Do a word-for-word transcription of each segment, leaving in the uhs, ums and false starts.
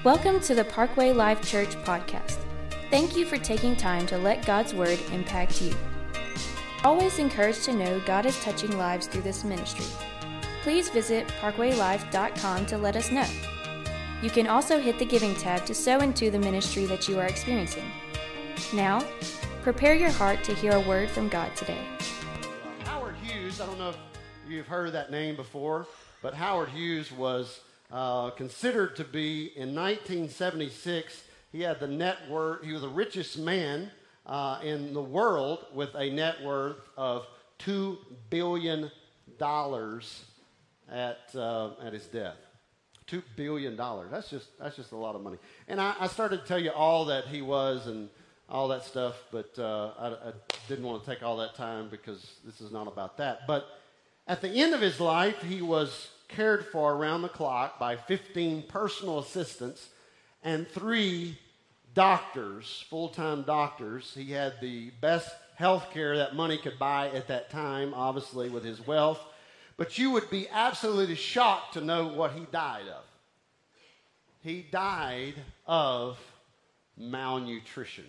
Welcome to the Parkway Life Church podcast. Thank you for taking time to let God's Word impact you. Always encouraged to know God is touching lives through this ministry. Please visit parkway life dot com to let us know. You can also hit the giving tab to sow into the ministry that you are experiencing. Now, prepare your heart to hear a word from God today. Howard Hughes, I don't know if you've heard that name before, but Howard Hughes was uh, considered to be, in nineteen seventy-six, he had the net worth, he was the richest man uh, in the world with a net worth of two billion dollars at uh, at his death. two billion dollars. That's just that's just a lot of money. And I, I started to tell you all that he was and all that stuff, but uh, I, I didn't want to take all that time because this is not about that. But at the end of his life, he was cared for around the clock by fifteen personal assistants and three doctors, full-time doctors. He had the best health care that money could buy at that time, obviously with his wealth. But you would be absolutely shocked to know what he died of. He died of malnutrition.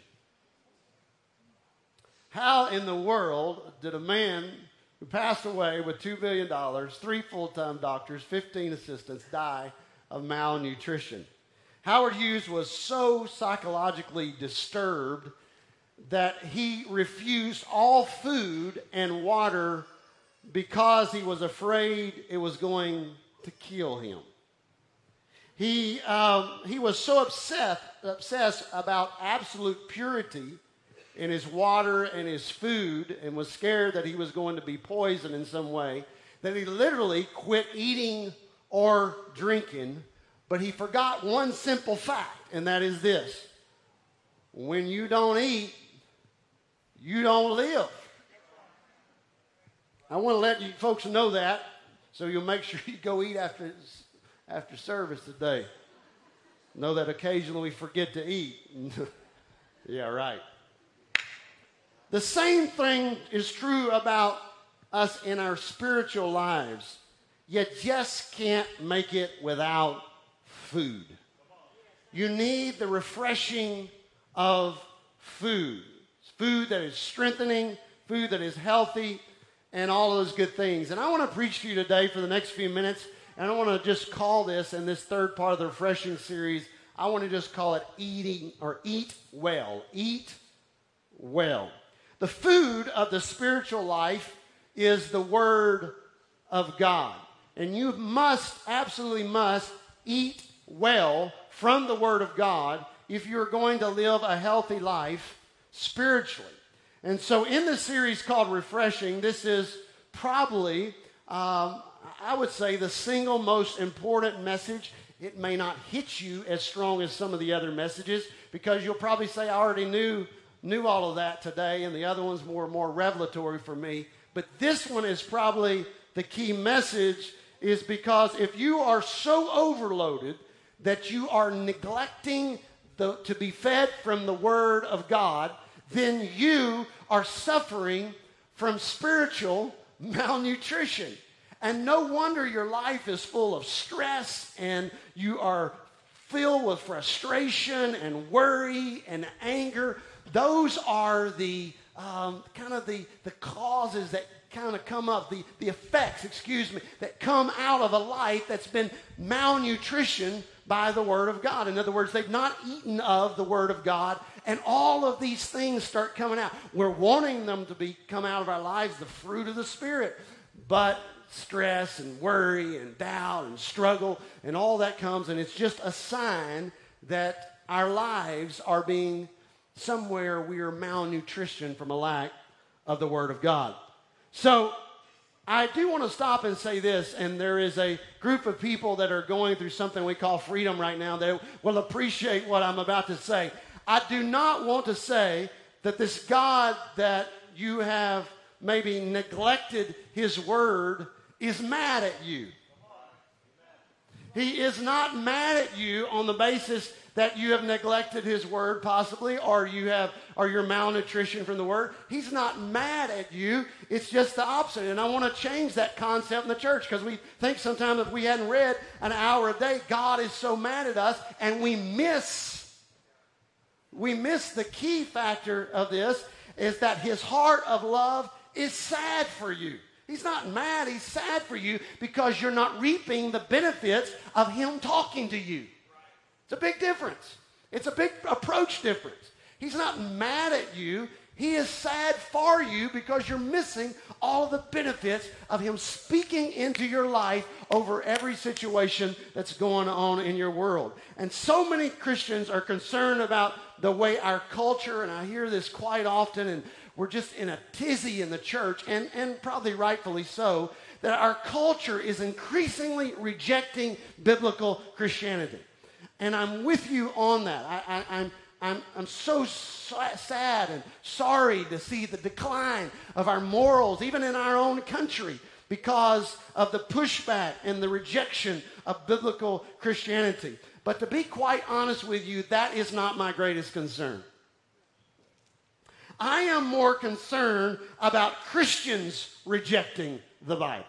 How in the world did a man who passed away with two billion dollars, three full-time doctors, fifteen assistants, die of malnutrition? Howard Hughes was so psychologically disturbed that he refused all food and water because he was afraid it was going to kill him. He, um, he was so obsessed, obsessed about absolute purity in his water and his food and was scared that he was going to be poisoned in some way that he literally quit eating or drinking. But he forgot one simple fact, and that is this: when you don't eat, you don't live. I want to let you folks know that, so you'll make sure you go eat after, after service today. Know that occasionally we forget to eat. Yeah, right. The same thing is true about us in our spiritual lives. You just can't make it without food. You need the refreshing of food. Food that is strengthening, food that is healthy, and all those good things. And I want to preach to you today for the next few minutes, and I want to just call this, in this third part of the refreshing series, I want to just call it eating, or eat well. Eat well. The food of the spiritual life is the Word of God. And you must, absolutely must, eat well from the Word of God if you're going to live a healthy life spiritually. And so in the series called Refreshing, this is probably, um, I would say, the single most important message. It may not hit you as strong as some of the other messages because you'll probably say, I already knew knew all of that today, and the other one's more, more revelatory for me. But this one is probably the key message, is because if you are so overloaded that you are neglecting the, to be fed from the Word of God, then you are suffering from spiritual malnutrition. And no wonder your life is full of stress and you are filled with frustration and worry and anger. Those are the um, kind of the, the causes that kind of come up, the, the effects, excuse me, that come out of a life that's been malnutrition by the Word of God. In other words, they've not eaten of the Word of God, and all of these things start coming out. We're wanting them to be come out of our lives, the fruit of the Spirit, but stress and worry and doubt and struggle and all that comes, and it's just a sign that our lives are being, somewhere we are malnutrition from a lack of the Word of God. So I do want to stop and say this, and there is a group of people that are going through something we call freedom right now that will appreciate what I'm about to say. I do not want to say that this God that you have maybe neglected His Word is mad at you. He is not mad at you on the basis that you have neglected his word possibly, or you have, or you're malnutrition from the word. He's not mad at you. It's just the opposite. And I want to change that concept in the church, because we think sometimes if we hadn't read an hour a day, God is so mad at us, and we miss, we miss the key factor of this, is that his heart of love is sad for you. He's not mad, he's sad for you because you're not reaping the benefits of him talking to you. It's a big difference. It's a big approach difference. He's not mad at you. He is sad for you because you're missing all the benefits of him speaking into your life over every situation that's going on in your world. And so many Christians are concerned about the way our culture, and I hear this quite often, and we're just in a tizzy in the church, and, and probably rightfully so, that our culture is increasingly rejecting biblical Christianity. And I'm with you on that. I, I, I'm, I'm, I'm so sad and sorry to see the decline of our morals, even in our own country, because of the pushback and the rejection of biblical Christianity. But to be quite honest with you, that is not my greatest concern. I am more concerned about Christians rejecting the Bible.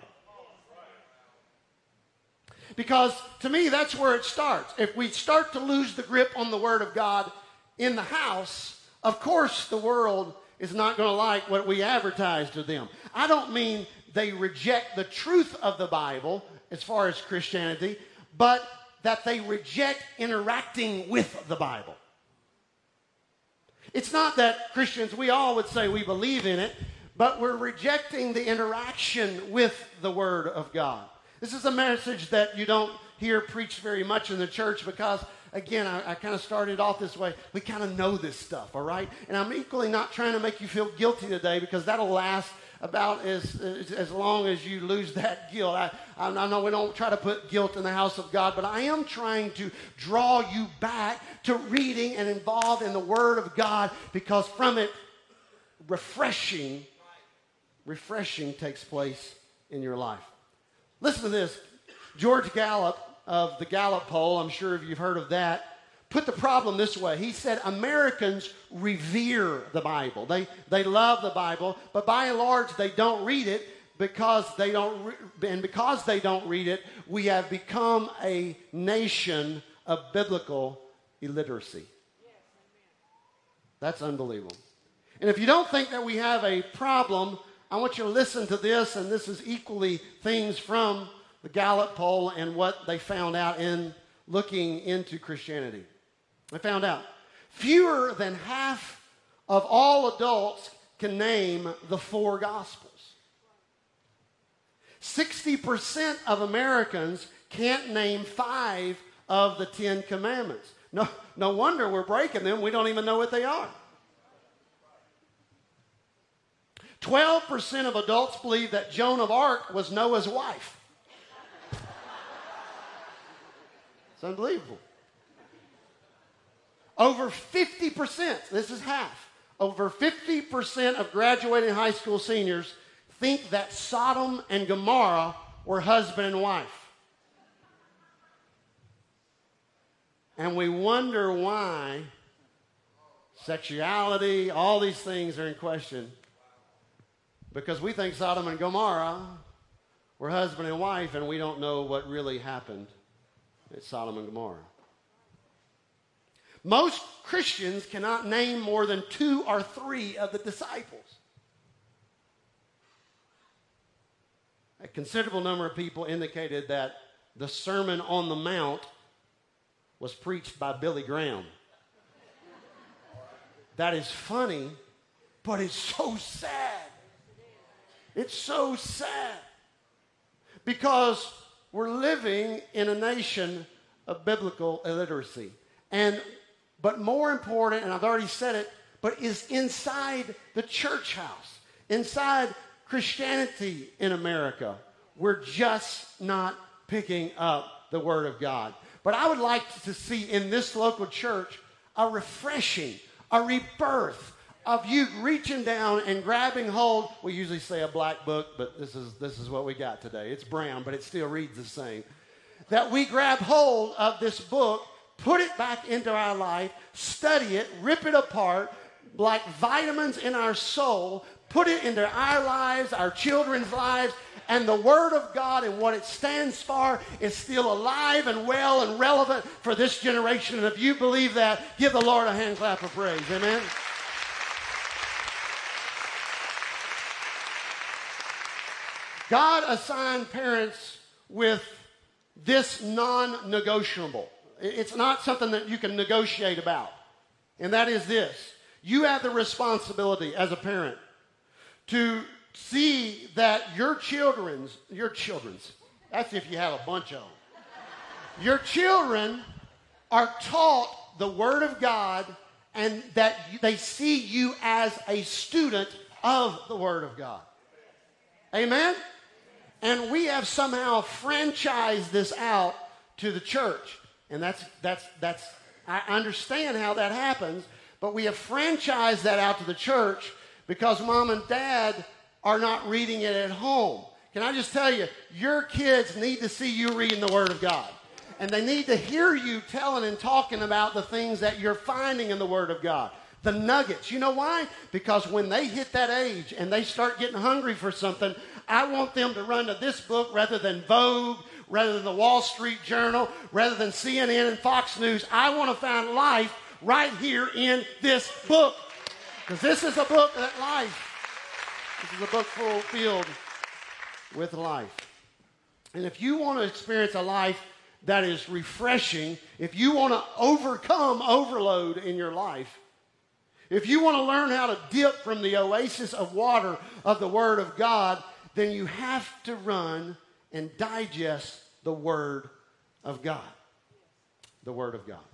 Because to me, that's where it starts. If we start to lose the grip on the Word of God in the house, of course the world is not going to like what we advertise to them. I don't mean they reject the truth of the Bible as far as Christianity, but that they reject interacting with the Bible. It's not that Christians, we all would say we believe in it, but we're rejecting the interaction with the Word of God. This is a message that you don't hear preached very much in the church because, again, I, I kind of started off this way. We kind of know this stuff, all right? And I'm equally not trying to make you feel guilty today, because that'll last about as, as, as long as you lose that guilt. I, I know we don't try to put guilt in the house of God, but I am trying to draw you back to reading and involved in the Word of God, because from it, refreshing, refreshing takes place in your life. Listen to this. George Gallup of the Gallup poll, I'm sure you've heard of that, put the problem this way. He said Americans revere the Bible. They, they love the Bible, but by and large they don't read it because they don't re- and because they don't read it, we have become a nation of biblical illiteracy. That's unbelievable. And if you don't think that we have a problem, I want you to listen to this, and this is equally things from the Gallup poll and what they found out in looking into Christianity. They found out fewer than half of all adults can name the four Gospels. sixty percent of Americans can't name five of the Ten Commandments. No, no wonder we're breaking them. We don't even know what they are. twelve percent of adults believe that Joan of Arc was Noah's wife. It's unbelievable. Over fifty percent, this is half, over fifty percent of graduating high school seniors think that Sodom and Gomorrah were husband and wife. And we wonder why sexuality, all these things are in question. Because we think Sodom and Gomorrah were husband and wife, and we don't know what really happened at Sodom and Gomorrah. Most Christians cannot name more than two or three of the disciples. A considerable number of people indicated that the Sermon on the Mount was preached by Billy Graham. That is funny, but it's so sad. It's so sad. Because we're living in a nation of biblical illiteracy. And, but more important, and I've already said it, but is inside the church house, inside Christianity in America, we're just not picking up the Word of God. But I would like to see in this local church a refreshing, a rebirth of you reaching down and grabbing hold. We usually say a black book, but this is this is what we got today. It's brown, but it still reads the same. that we grab hold of this book, put it back into our life, study it, rip it apart, like vitamins in our soul, put it into our lives, our children's lives, and the Word of God and what it stands for is still alive and well and relevant for this generation. And if you believe that, give the Lord a hand clap of praise. Amen. God assigned parents with this non-negotiable. It's not something that you can negotiate about. And that is this. You have the responsibility as a parent to see that your children's, your children's, that's if you have a bunch of them. Your children are taught the Word of God and that they see you as a student of the Word of God. Amen? And we have somehow franchised this out to the church. And that's, that's, that's, I understand how that happens, but we have franchised that out to the church because mom and dad are not reading it at home. Can I just tell you, your kids need to see you reading the Word of God. And they need to hear you telling and talking about the things that you're finding in the Word of God. The nuggets. You know why? Because when they hit that age and they start getting hungry for something, I want them to run to this book rather than Vogue, rather than the Wall Street Journal, rather than C N N and Fox News. I want to find life right here in this book. Because this is a book that life. This is a book full filled with life. And if you want to experience a life that is refreshing, if you want to overcome overload in your life, if you want to learn how to dip from the oasis of water of the Word of God, then you have to run and digest the Word of God. The Word of God.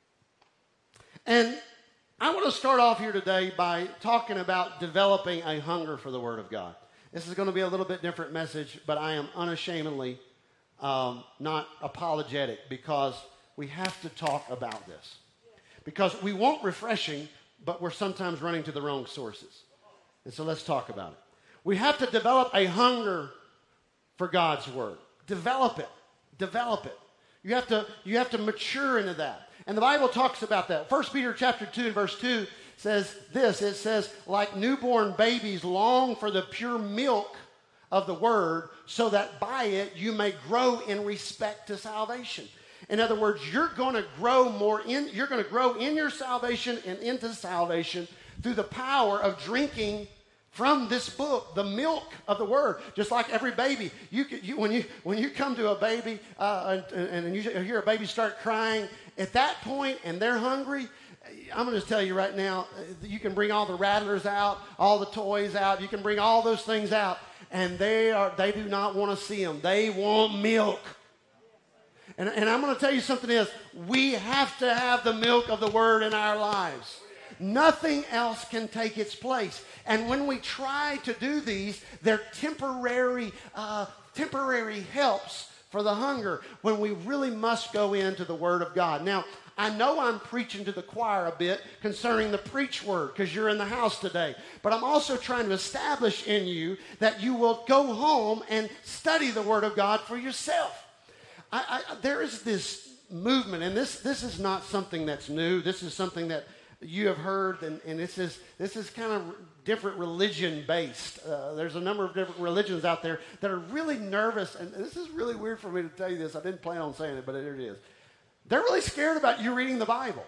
And I want to start off here today by talking about developing a hunger for the Word of God. This is going to be a little bit different message, but I am unashamedly um, not apologetic because we have to talk about this. Because we want refreshing, but we're sometimes running to the wrong sources. And so let's talk about it. We have to develop a hunger for God's Word. Develop it. Develop it. You have to, you have to mature into that. And the Bible talks about that. First Peter chapter two and verse two says this. It says, like newborn babies long for the pure milk of the Word, so that by it you may grow in respect to salvation. In other words, you're going to grow more in, you're going to grow in your salvation and into salvation through the power of drinking from this book, the milk of the Word. Just like every baby, you, you when you when you come to a baby uh, and, and you hear a baby start crying, at that point, and they're hungry, I'm going to just tell you right now, you can bring all the rattlers out, all the toys out, you can bring all those things out, and they are they do not want to see them. They want milk. And, and I'm going to tell you something else. We have to have the milk of the Word in our lives. Nothing else can take its place. And when we try to do these, they're temporary, uh, temporary helps for the hunger when we really must go into the Word of God. Now, I know I'm preaching to the choir a bit concerning the preach word because you're in the house today. But I'm also trying to establish in you that you will go home and study the Word of God for yourself. I, I, there is this movement, and this, this is not something that's new. This is something that you have heard, and, and this is this is kind of different religion-based. Uh, there's a number of different religions out there that are really nervous, and this is really weird for me to tell you this. I didn't plan on saying it, but here it is. They're really scared about you reading the Bible.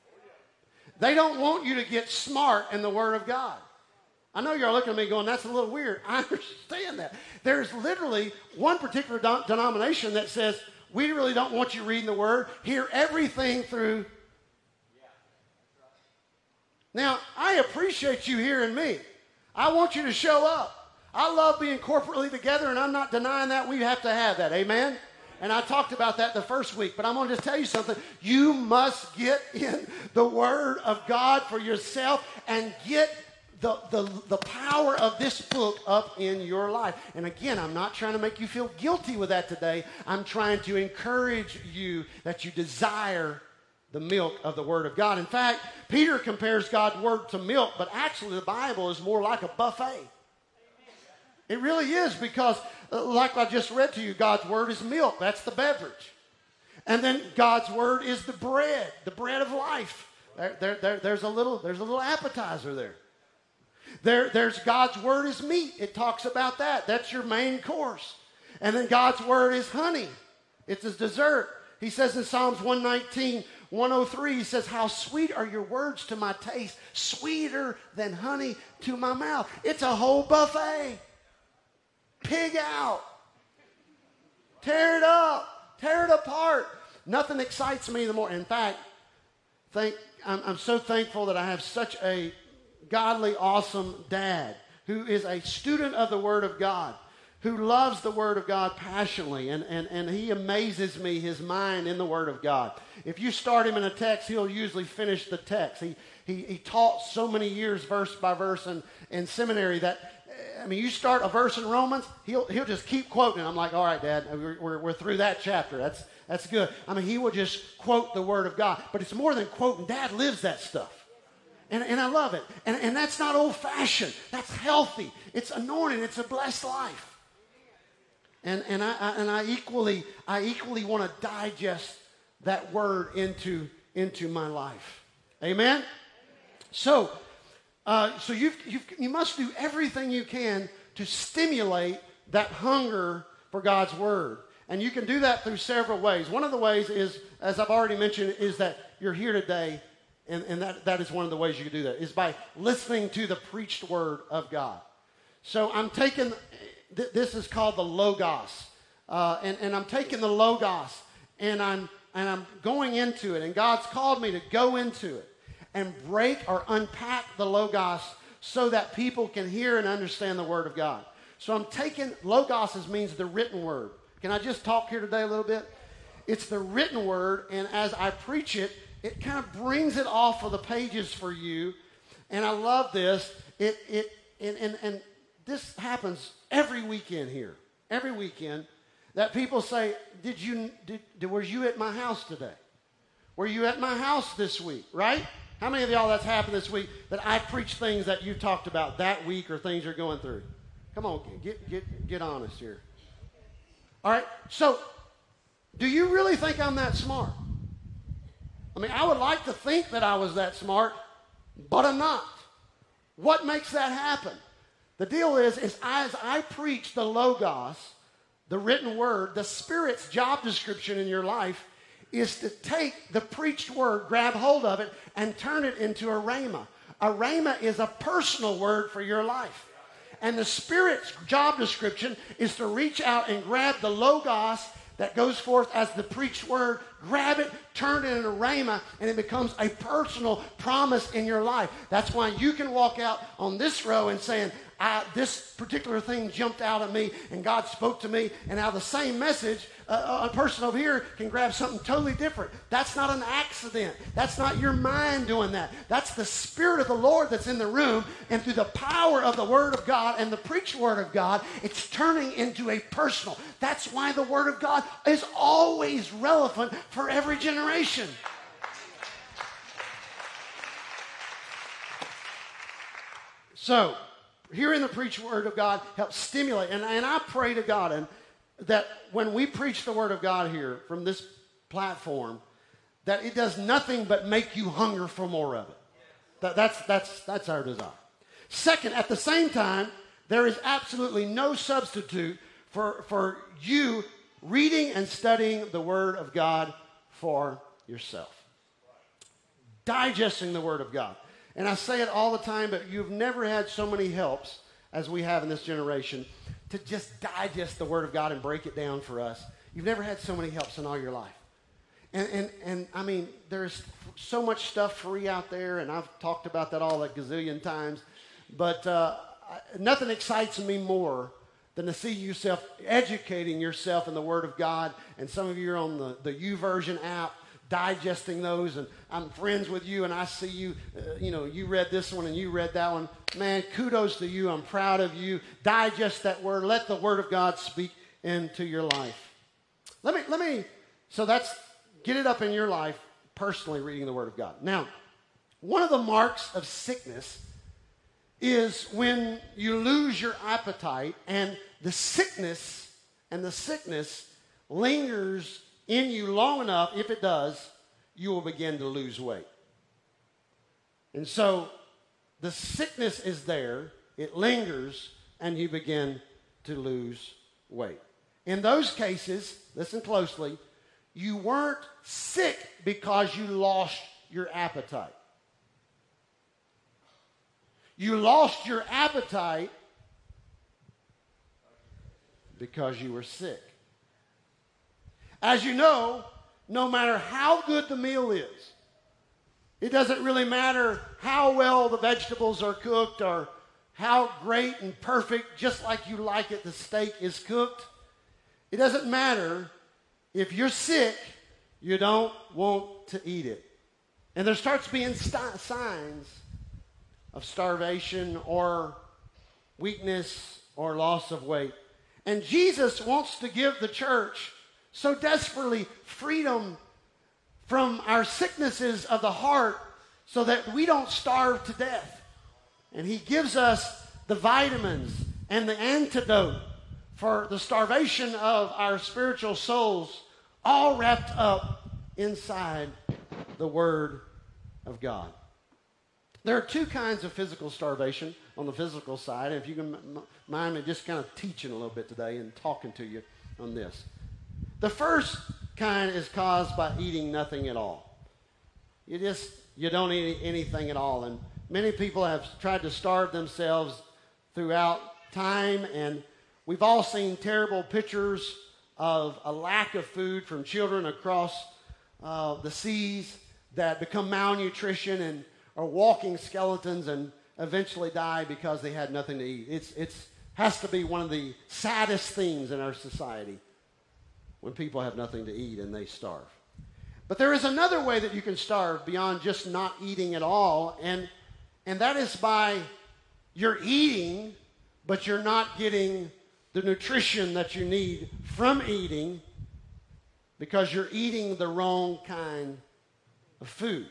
They don't want you to get smart in the Word of God. I know you're looking at me going, that's a little weird. I understand that. There's literally one particular de- denomination that says, we really don't want you reading the Word. Hear everything through. Now, I appreciate you hearing me. I want you to show up. I love being corporately together, and I'm not denying that. We have to have that. Amen? And I talked about that the first week, but I'm going to just tell you something. You must get in the Word of God for yourself and get the, the, the power of this book up in your life. And again, I'm not trying to make you feel guilty with that today. I'm trying to encourage you that you desire the milk of the Word of God. In fact, Peter compares God's Word to milk, but actually the Bible is more like a buffet. It really is, because like I just read to you, God's word is milk. That's the beverage. And then God's word is the bread, the bread of life. There, there, there, there's a little, there's a little appetizer there. There, there's God's word is meat. It talks about that. That's your main course. And then God's word is honey. It's his dessert. He says in Psalms one nineteen, one oh three, he says, how sweet are your words to my taste, sweeter than honey to my mouth. It's a whole buffet. Pig out. Tear it up. Tear it apart. Nothing excites me the more. In fact, thank, I'm, I'm so thankful that I have such a godly, awesome dad who is a student of the Word of God, who loves the Word of God passionately, and, and, and he amazes me, his mind in the Word of God. If you start him in a text, he'll usually finish the text. He, he, he taught so many years, verse by verse, in, in seminary that, I mean, you start a verse in Romans, he'll, he'll just keep quoting. I'm like, all right, Dad, we're, we're, we're through that chapter. That's, that's good. I mean, he will just quote the Word of God. But it's more than quoting. Dad lives that stuff. And, and I love it. And, and that's not old-fashioned. That's healthy. It's anointed. It's a blessed life. And, and, I, I, and I equally, I equally want to digest that word into, into my life. Amen? So, uh, so you've, you've, you must do everything you can to stimulate that hunger for God's word. And you can do that through several ways. One of the ways is, as I've already mentioned, is that you're here today. And, and that, that is one of the ways you can do that, is by listening to the preached word of God. So I'm taking, th- this is called the Logos. Uh, and, and I'm taking the Logos, and I'm, and I'm going into it. And God's called me to go into it and break or unpack the Logos so that people can hear and understand the word of God. So I'm taking, Logos means the written word. Can I just talk here today a little bit? It's the written word, and as I preach it, it kind of brings it off of the pages for you. And I love this. It, it, and, and, and this happens every weekend here. Every weekend that people say, did you, did, did, were you at my house today? Were you at my house this week, right? How many of y'all that's happened this week that I preach things that you talked about that week or things you're going through? Come on, get, get, get honest here. All right, so do you really think I'm that smart? I mean, I would like to think that I was that smart, but I'm not. What makes that happen? The deal is, is as I preach the Logos, the written word, the Spirit's job description in your life is to take the preached word, grab hold of it, and turn it into a rhema. A rhema is a personal word for your life. And the Spirit's job description is to reach out and grab the Logos that goes forth as the preached word, grab it, turn it into rhema, and it becomes a personal promise in your life. That's why you can walk out on this row and saying, I, this particular thing jumped out at me, and God spoke to me, and now the same message, uh, a person over here can grab something totally different. That's not an accident. That's not your mind doing that. That's the Spirit of the Lord that's in the room, and through the power of the Word of God and the preached Word of God, it's turning into a personal. That's why the Word of God is always relevant for every generation. So, hearing the preached word of God helps stimulate. And, and I pray to God and that when we preach the word of God here from this platform, that it does nothing but make you hunger for more of it. That, that's, that's, that's our desire. Second, at the same time, there is absolutely no substitute for, for you reading and studying the word of God for yourself. Digesting the word of God. And I say it all the time, but you've never had so many helps as we have in this generation to just digest the Word of God and break it down for us. You've never had so many helps in all your life. And, and, and I mean, there's so much stuff free out there, and I've talked about that all a gazillion times. But uh, I, nothing excites me more than to see yourself educating yourself in the Word of God. And some of you are on the, the YouVersion app, digesting those, and I'm friends with you, and I see you, uh, you know, you read this one and you read that one. Man, kudos to you. I'm proud of you. Digest that word. Let the word of God speak into your life. Let me, let me, so that's, get it up in your life, personally reading the word of God. Now, one of the marks of sickness is when you lose your appetite and the sickness, and the sickness lingers in you long enough, if it does, you will begin to lose weight. And so the sickness is there, it lingers, and you begin to lose weight. In those cases, listen closely, you weren't sick because you lost your appetite. You lost your appetite because you were sick. As you know, no matter how good the meal is, it doesn't really matter how well the vegetables are cooked or how great and perfect, just like you like it, the steak is cooked. It doesn't matter. If you're sick, you don't want to eat it. And there starts being st- signs of starvation or weakness or loss of weight. And Jesus wants to give the church so desperately freedom from our sicknesses of the heart so that we don't starve to death. And he gives us the vitamins and the antidote for the starvation of our spiritual souls, all wrapped up inside the Word of God. There are two kinds of physical starvation on the physical side. If you can m- mind me just kind of teaching a little bit today and talking to you on this. The first kind is caused by eating nothing at all. You just, you don't eat anything at all. And many people have tried to starve themselves throughout time, and we've all seen terrible pictures of a lack of food from children across uh, the seas that become malnutrition and are walking skeletons and eventually die because they had nothing to eat. It's it's has to be one of the saddest things in our society when people have nothing to eat and they starve. But there is another way that you can starve beyond just not eating at all, and and that is by you're eating, but you're not getting the nutrition that you need from eating because you're eating the wrong kind of food.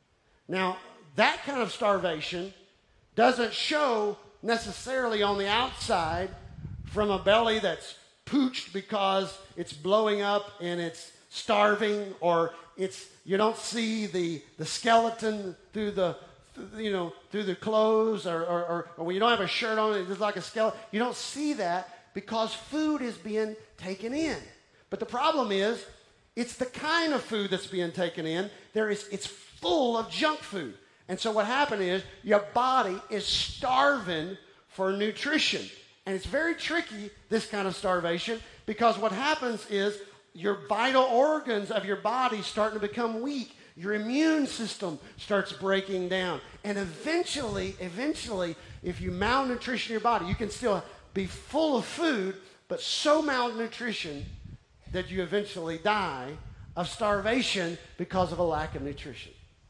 Now, that kind of starvation doesn't show necessarily on the outside from a belly that's pooched because it's blowing up and it's starving, or it's you don't see the, the skeleton through the you know through the clothes, or, or, or, or when you don't have a shirt on, it's just like a skeleton. You don't see that because food is being taken in. But the problem is, it's the kind of food that's being taken in. There is, it's full of junk food. And so what happened is, your body is starving for nutrition. And it's very tricky, this kind of starvation, because what happens is, your vital organs of your body starting to become weak. Your immune system starts breaking down. And eventually, eventually, if you malnutrition your body, you can still be full of food, but so malnutrition that you eventually die of starvation because of a lack of nutrition.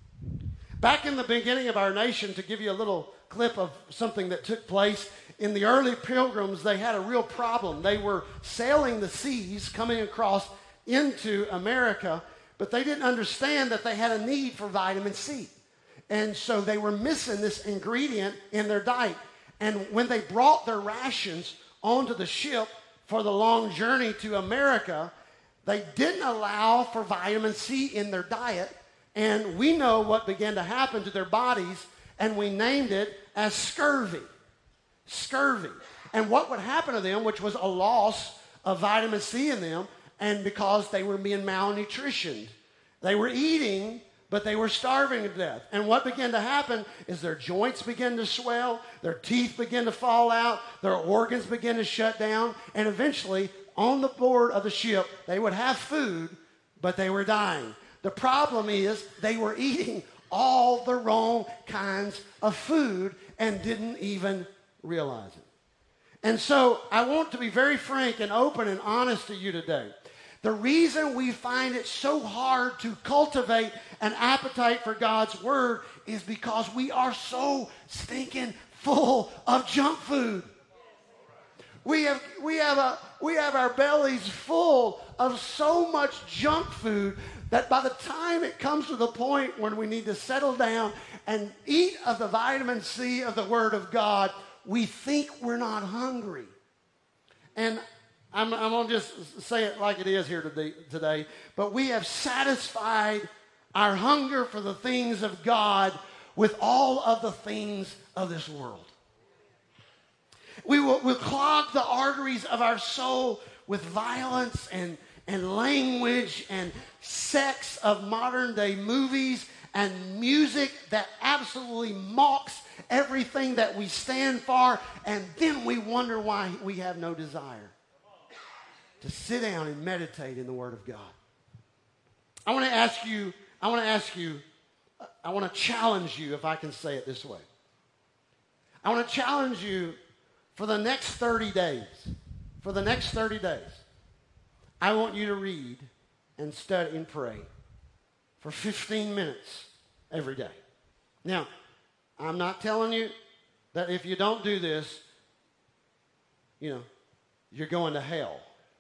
Back in the beginning of our nation, to give you a little clip of something that took place, in the early pilgrims, they had a real problem. They were sailing the seas, coming across into America, but they didn't understand that they had a need for vitamin C. And so they were missing this ingredient in their diet. And when they brought their rations onto the ship for the long journey to America, they didn't allow for vitamin C in their diet. And we know what began to happen to their bodies, and we named it as scurvy. Scurvy. And what would happen to them, which was a loss of vitamin C in them, and because they were being malnutritioned. They were eating, but they were starving to death. And what began to happen is their joints began to swell, their teeth began to fall out, their organs began to shut down, and eventually, on the board of the ship, they would have food, but they were dying. The problem is they were eating all the wrong kinds of food and didn't even realize it. And so I want to be very frank and open and honest to you today. The reason we find it so hard to cultivate an appetite for God's Word is because we are so stinking full of junk food. We have, we have, a, we have our bellies full of so much junk food that by the time it comes to the point when we need to settle down and eat of the vitamin C of the Word of God, we think we're not hungry. And I'm, I'm going to just say it like it is here today, today, but we have satisfied our hunger for the things of God with all of the things of this world. We will we'll clog the arteries of our soul with violence and, and language and sex of modern day movies and music that absolutely mocks everything that we stand for, and then we wonder why we have no desire to sit down and meditate in the Word of God. I want to ask you, I want to ask you, I want to challenge you, if I can say it this way. I want to challenge you for the next thirty days. For the next thirty days, I want you to read and study and pray for fifteen minutes every day. Now, I'm not telling you that if you don't do this, you know, you're going to hell.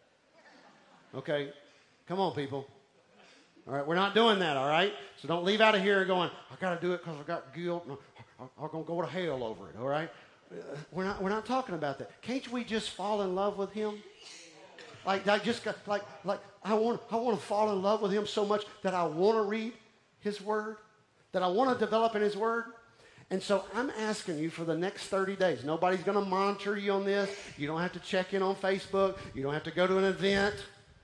Okay? Come on, people. All right, we're not doing that, all right? So don't leave out of here going, I got to do it because I got guilt. No, I'm going to go to hell over it, all right? We're not, we're not talking about that. Can't we just fall in love with him? Like, I just got, like, like I want, I want to fall in love with him so much that I want to read his word, that I want to develop in his word. And so I'm asking you for the next thirty days. Nobody's going to monitor you on this. You don't have to check in on Facebook. You don't have to go to an event.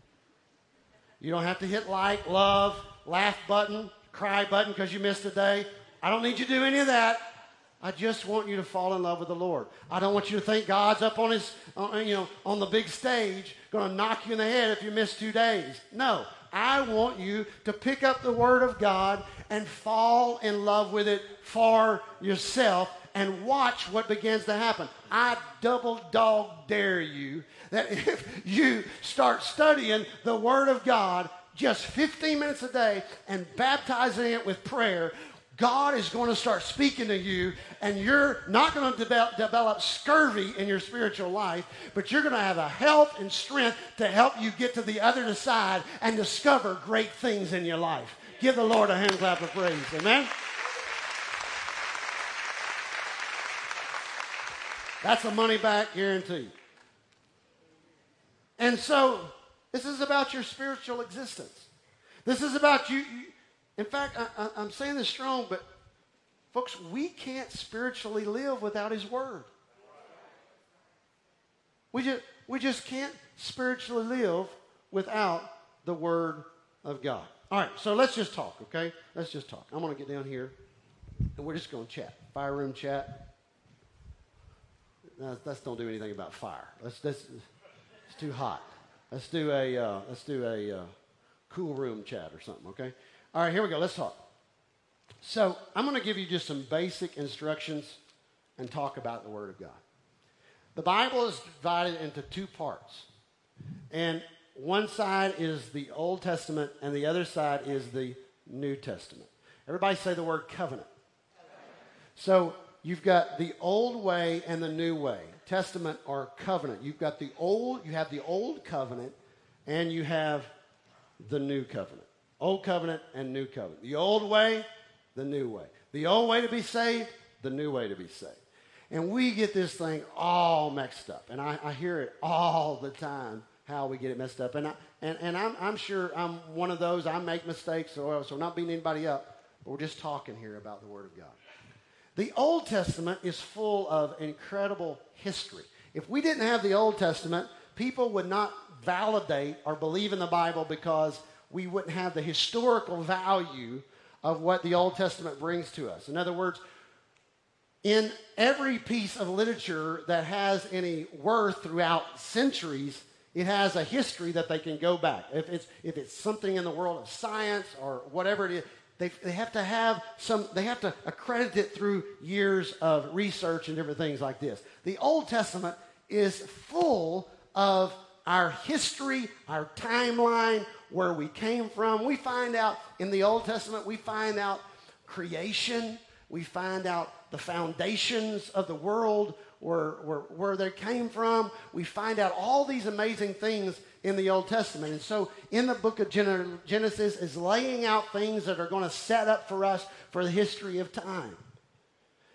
You don't have to hit like, love, laugh button, cry button because you missed a day. I don't need you to do any of that. I just want you to fall in love with the Lord. I don't want you to think God's up on his, on, you know, on the big stage, going to knock you in the head if you miss two days. No, I want you to pick up the Word of God and fall in love with it for yourself and watch what begins to happen. I double dog dare you that if you start studying the Word of God just fifteen minutes a day and baptizing it with prayer, God is going to start speaking to you, and you're not going to develop, develop scurvy in your spiritual life, but you're going to have a health and strength to help you get to the other side and discover great things in your life. Give the Lord a hand clap of praise. Amen? That's a money-back guarantee. And so, this is about your spiritual existence. This is about you. you In fact, I, I, I'm saying this strong, but folks, we can't spiritually live without his word. We just, we just can't spiritually live without the word of God. All right, so let's just talk, okay? Let's just talk. I'm going to get down here, and we're just going to chat. Fire room chat. No, let's don't do anything about fire. Let's, let's, it's too hot. Let's do a, uh, let's do a uh, cool room chat or something, okay? All right, here we go. Let's talk. So I'm going to give you just some basic instructions and talk about the Word of God. The Bible is divided into two parts. And one side is the Old Testament, and the other side is the New Testament. Everybody say the word covenant. So you've got the old way and the new way. Testament or covenant. You've got the old, you have the old covenant, and you have the new covenant. Old covenant and new covenant. The old way, the new way. The old way to be saved, the new way to be saved. And we get this thing all mixed up. And I, I hear it all the time, how we get it messed up. And, I, and, and I'm, I'm sure I'm one of those. I make mistakes, so, so I'm not beating anybody up. But we're just talking here about the Word of God. The Old Testament is full of incredible history. If we didn't have the Old Testament, people would not validate or believe in the Bible because we wouldn't have the historical value of what the Old Testament brings to us. In other words, in every piece of literature that has any worth throughout centuries, it has a history that they can go back. If it's, if it's something in the world of science or whatever it is, they, they have to have some, they have to accredit it through years of research and different things like this. The Old Testament is full of our history, our timeline, where we came from. We find out in the Old Testament, we find out creation. We find out the foundations of the world, where, where, where they came from. We find out all these amazing things in the Old Testament. And so in the book of Genesis is laying out things that are going to set up for us for the history of time.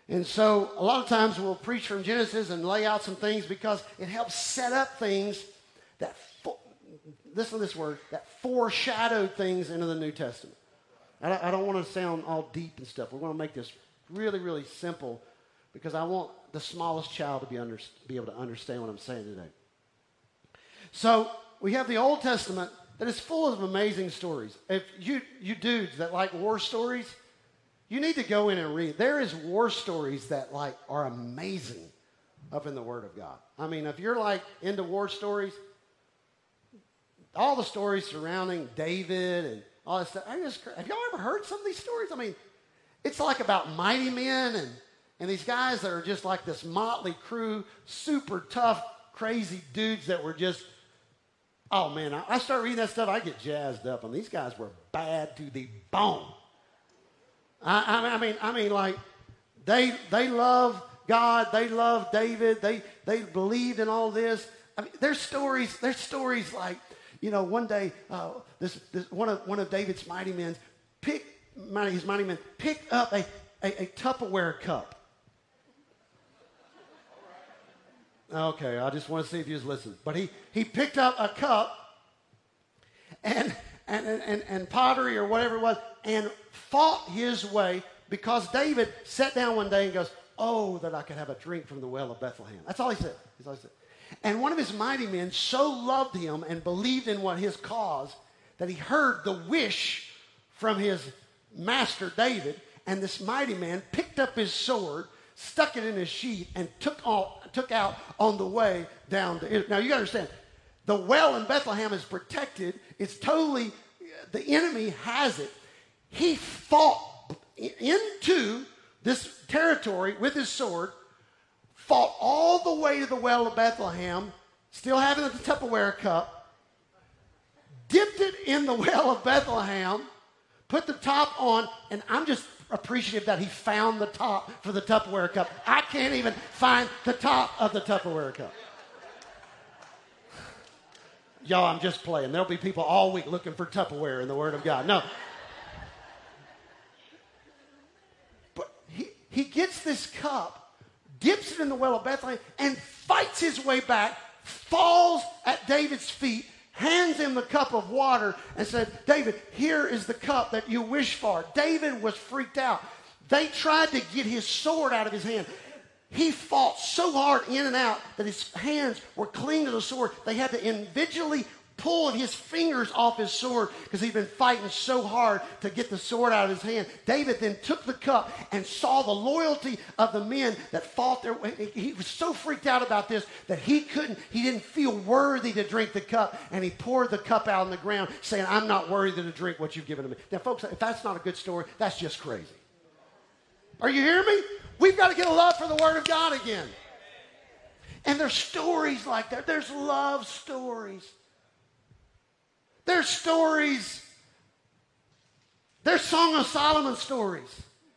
And so a lot of times we'll preach from Genesis and lay out some things because it helps set up things that, fo- listen to this word, that foreshadowed things into the New Testament. I don't, I don't want to sound all deep and stuff. We're going to make this really, really simple because I want the smallest child to be, under, be able to understand what I'm saying today. So we have the Old Testament that is full of amazing stories. If you, you dudes that like war stories, you need to go in and read. There is war stories that like are amazing up in the Word of God. I mean, if you're like into war stories, all the stories surrounding David and all that stuff. I just, have y'all ever heard some of these stories? I mean, it's like about mighty men and, and these guys that are just like this motley crew, super tough, crazy dudes that were just, oh man, I, I start reading that stuff, I get jazzed up. And these guys were bad to the bone. I, I mean, I mean, like they they love God, they love David, they they believed in all this. I mean, there's stories, there's stories like, you know, one day uh, this, this one of one of David's mighty men picked his mighty men picked up a, a, a Tupperware cup. Okay, I just want to see if you was listening. But he he picked up a cup and and and, and pottery or whatever it was, and fought his way because David sat down one day and goes, "Oh, that I could have a drink from the well of Bethlehem." That's all he said. That's all he said. And one of his mighty men so loved him and believed in what his cause that he heard the wish from his master David, and this mighty man picked up his sword, stuck it in his sheath, and took all, took out on the way down to Israel. Now you got to understand, the well in Bethlehem is protected. It's totally, the enemy has it. He fought into this territory with his sword, fought all the way to the well of Bethlehem, still having the Tupperware cup, dipped it in the well of Bethlehem, put the top on, and I'm just appreciative that he found the top for the Tupperware cup. I can't even find the top of the Tupperware cup. Y'all, I'm just playing. There'll be people all week looking for Tupperware in the Word of God. No. But he, he gets this cup, dips it in the well of Bethlehem, and fights his way back, falls at David's feet, hands him the cup of water, and said, "David, here is the cup that you wish for." David was freaked out. They tried to get his sword out of his hand. He fought so hard in and out that his hands were clinging to the sword. They had to individually pull his fingers off his sword because he'd been fighting so hard to get the sword out of his hand. David then took the cup and saw the loyalty of the men that fought their way. He was so freaked out about this that he couldn't, he didn't feel worthy to drink the cup, and he poured the cup out on the ground saying, "I'm not worthy to drink what you've given to me." Now folks, if that's not a good story, that's just crazy. Are you hearing me? We've got to get a love for the Word of God again. And there's stories like that. There's love stories. There's stories. There's Song of Solomon stories.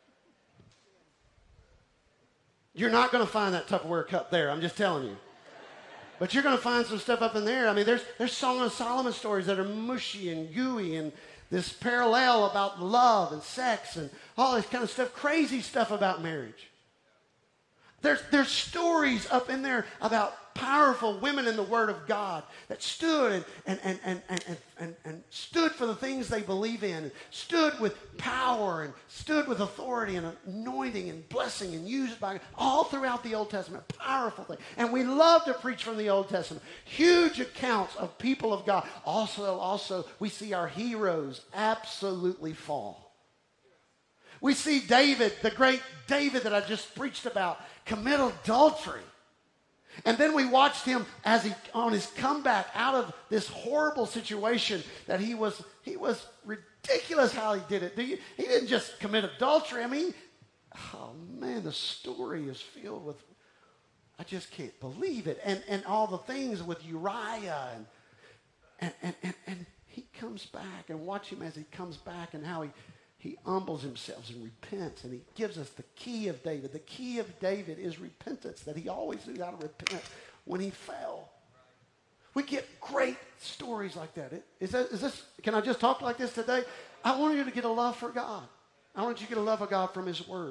You're not going to find that Tupperware cup there, I'm just telling you. But you're going to find some stuff up in there. I mean, there's, there's Song of Solomon stories that are mushy and gooey, and this parallel about love and sex and all this kind of stuff, crazy stuff about marriage. There's, there's stories up in there about powerful women in the Word of God that stood and, and, and, and, and, and, and stood for the things they believe in, and stood with power and stood with authority and anointing and blessing and used by God, all throughout the Old Testament. Powerful thing. And we love to preach from the Old Testament. Huge accounts of people of God. Also, also we see our heroes absolutely fall. We see David, the great David that I just preached about, commit adultery. And then we watched him as he, on his comeback out of this horrible situation that he was, he was ridiculous how he did it. He didn't just commit adultery. I mean, oh man, the story is filled with, I just can't believe it. And, and all the things with Uriah. And, and, and, and, and he comes back, and watch him as he comes back and how he, He humbles himself and repents, and he gives us the key of David. The key of David is repentance, that he always knew how to repent when he fell. We get great stories like that. Is, that, is this, can I just talk like this today? I want you to get a love for God. I want you to get a love of God from his Word.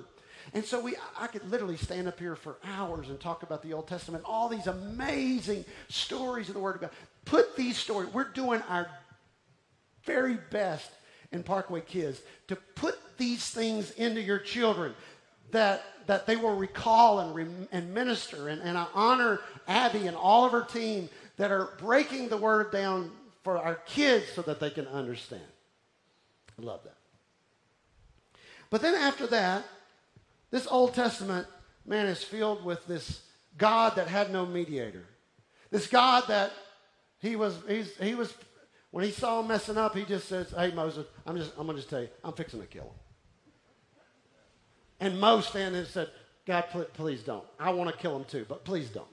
And so we, I could literally stand up here for hours and talk about the Old Testament, all these amazing stories of the Word of God. Put these stories, we're doing our very best in Parkway Kids to put these things into your children that, that they will recall and, re, and minister. And, and I honor Abby and all of her team that are breaking the Word down for our kids so that they can understand. I love that. But then after that, this Old Testament, man, is filled with this God that had no mediator. This God that he was, he's, he was, when he saw him messing up, he just says, hey, Moses, I'm just, I'm going to just tell you, I'm fixing to kill him. And Moses stand there and said, God, please don't. I want to kill him too, but please don't.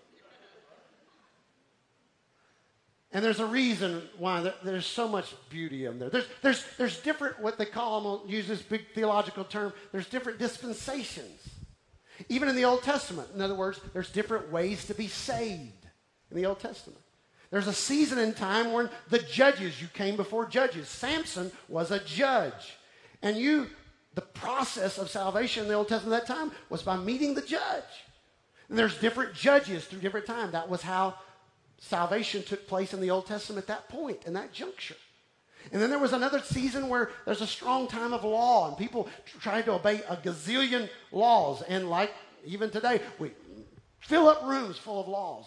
And there's a reason why there, there's so much beauty in there. There's, there's, there's different, what they call them, I'll use this big theological term, there's different dispensations. Even in the Old Testament, in other words, there's different ways to be saved in the Old Testament. There's a season in time when the judges, you came before judges. Samson was a judge. And you, the process of salvation in the Old Testament at that time was by meeting the judge. And there's different judges through different time. That was how salvation took place in the Old Testament at that point, in that juncture. And then there was another season where there's a strong time of law, and people tried to obey a gazillion laws. And like even today, we fill up rooms full of laws.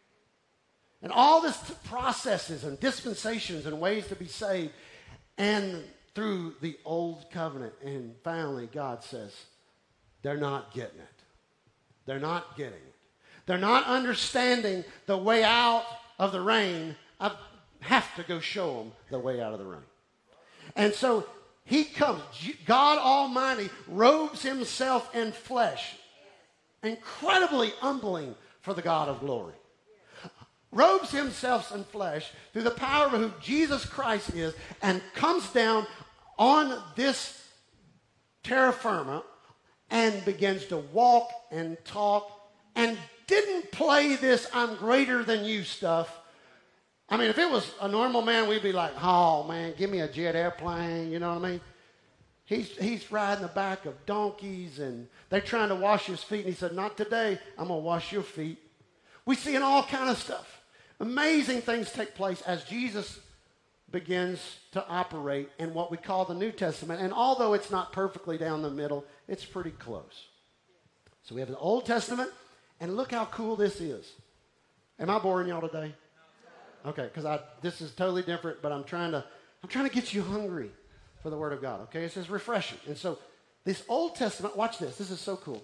And all this t- processes and dispensations and ways to be saved. And through the old covenant. And finally, God says, they're not getting it. They're not getting it. They're not understanding the way out of the rain. I have to go show them the way out of the rain. And so he comes. God Almighty robes himself in flesh. Incredibly humbling for the God of glory. Robes himself in flesh through the power of who Jesus Christ is and comes down on this terra firma and begins to walk and talk and didn't play this I'm greater than you stuff. I mean, if it was a normal man, we'd be like, oh, man, give me a jet airplane, you know what I mean? He's, he's riding the back of donkeys, and they're trying to wash his feet, and he said, not today, I'm going to wash your feet. We see in all kind of stuff. Amazing things take place as Jesus begins to operate in what we call the New Testament. And although it's not perfectly down the middle, it's pretty close. So we have the Old Testament, and look how cool this is. Am I boring y'all today? Okay, because I this is totally different, but I'm trying to I'm trying to get you hungry for the Word of God. Okay, it says refreshing. And so this Old Testament, watch this. This is so cool.